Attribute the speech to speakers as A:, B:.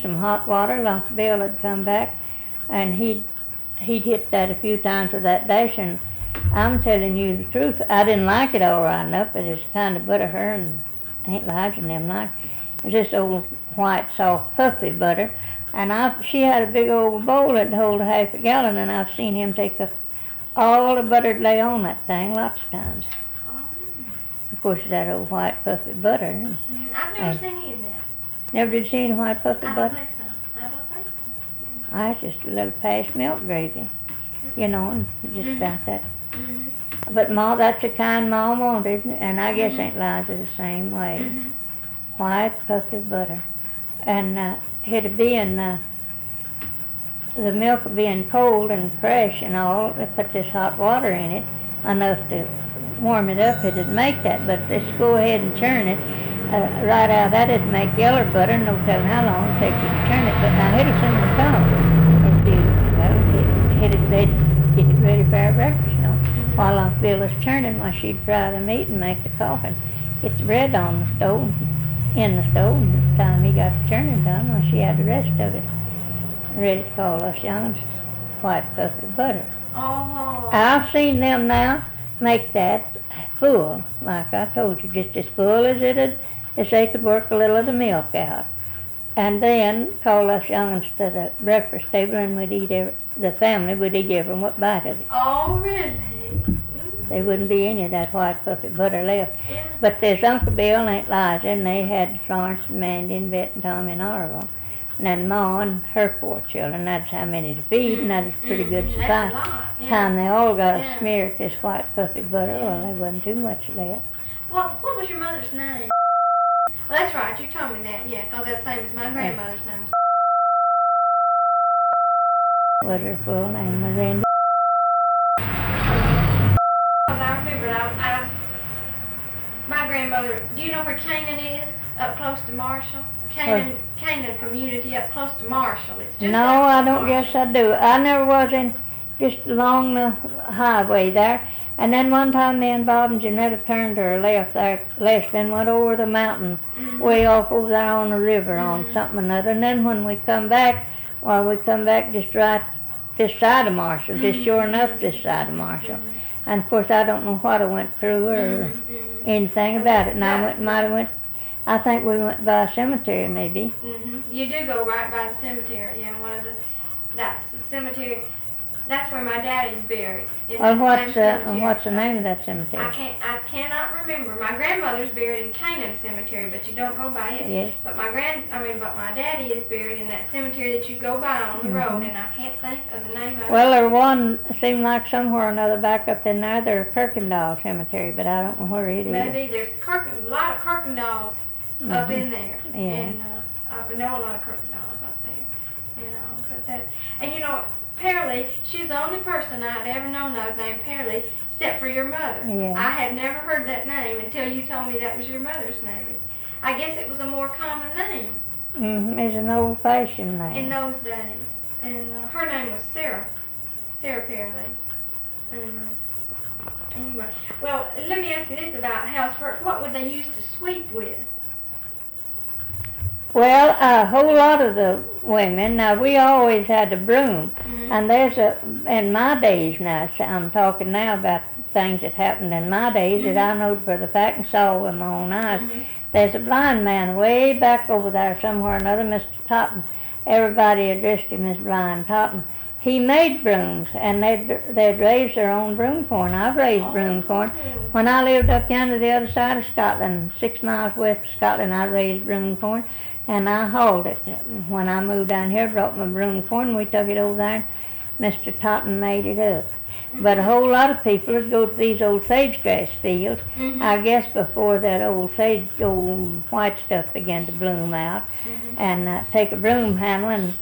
A: some hot water. Uncle Bill had come back, and he'd hit that a few times with that dash, and I'm telling you the truth, I didn't like it all right enough, but it's kind of butter her and Aunt Lige and them like. It's just old white, soft, puffy butter. And she had a big old bowl that'd hold a half a gallon, and I've seen him take up all the butter to lay on that thing lots of times.
B: Oh.
A: Of course, that old white, puffy butter.
B: I've never seen any of that.
A: Never did see any white, puffy
B: I don't
A: butter?
B: think so. I don't think so.
A: I just a little past milk gravy, you know, and just about that.
B: Mm-hmm.
A: But Ma, that's the kind Ma wanted, and I guess Aunt Liza the same way.
B: Mm-hmm.
A: White, puffy butter. And it'd be in, the milk being cold and fresh and all, they put this hot water in it, enough to warm it up, it'd make that. But let's go ahead and churn it. Right out of that, it'd make yellow butter, no telling how long it'd take you to churn it. But now it'll soon come. They'd get it ready for our breakfast, you know. While Uncle Bill was churning, while she'd fry the meat and make the coffee, get the bread on the stove, in the stove, and by the time he got the churning done, well, she had the rest of it ready to call us young'uns white puffy butter.
B: Oh.
A: I've seen them now make that full, like I told you, just as full as as they could work a little of the milk out. And then call us young'uns to the breakfast table, and we'd eat the family would eat every bite of it.
B: Oh, really?
A: There wouldn't be any of that white puffy butter left.
B: Yeah.
A: But there's Uncle Bill and Aunt Liza, and they had Florence and Mandy and Bet and Tommy and all of them. And then Ma and her 4 children. That's how many to feed, and that was pretty good supply.
B: That's a lot. Yeah.
A: Time they all got
B: Yeah.
A: a smear at this white puffy butter, well, there wasn't too much left.
B: What was your mother's name? Well, that's right. You told me that. Yeah, because that's the same as my grandmother's name.
A: Was her full name, Miranda.
B: I remember my grandmother, do you know where Canaan is? Up close to Marshall? Canaan community up close to Marshall. It's just
A: No, I don't guess I do. I never was in, just along the highway there. And then one time me and Bob and Janetta turned to our left there, and went over the mountain, way off over there on the river on something or another. And then when we come back, we come back just right this side of Marshall, just sure enough this side of Marshall. And of course I don't know what I went through or anything about it. And I think we went by a cemetery maybe.
B: You do go right by the cemetery, yeah, that's the cemetery. That's where my daddy's buried.
A: What's the name of that cemetery?
B: I cannot remember. My grandmother's buried in Canaan Cemetery, but you don't go by it.
A: Yes.
B: But my daddy is buried in that cemetery that you go by on the road, and I can't think of the name of it.
A: Well, there's one seemed like somewhere or another back up in there. There's Kirkendall Cemetery, but I don't know where it is.
B: Maybe there's a lot of Kirkendalls up in there,
A: Yeah.
B: and I know a lot of Kirkendalls up there, and you know. Pearlie, she's the only person I'd ever known of named Pearlie, except for your mother.
A: Yeah.
B: I had never heard that name until you told me that was your mother's name. I guess it was a more common name.
A: It's an old-fashioned name.
B: In those days. And her name was Sarah Pearlie. Anyway, well, let me ask you this about housework. What would they use to sweep with?
A: Well, a whole lot of the women, now we always had a broom, and in my days now, I'm talking now about things that happened in my days that I know for the fact and saw with my own eyes. There's a blind man way back over there somewhere or another, Mr. Totten. Everybody addressed him as Blind Totten. He made brooms, and they'd raise their own broom corn. I've raised broom corn. When I lived up yonder the other side of Scotland, 6 miles west of Scotland, I raised broom corn. And I hauled it. When I moved down here, brought my broom corn, we took it over there, and Mr. Totten made it up. But a whole lot of people would go to these old sagegrass fields, I guess before that old white stuff began to bloom out, and take a broom handle and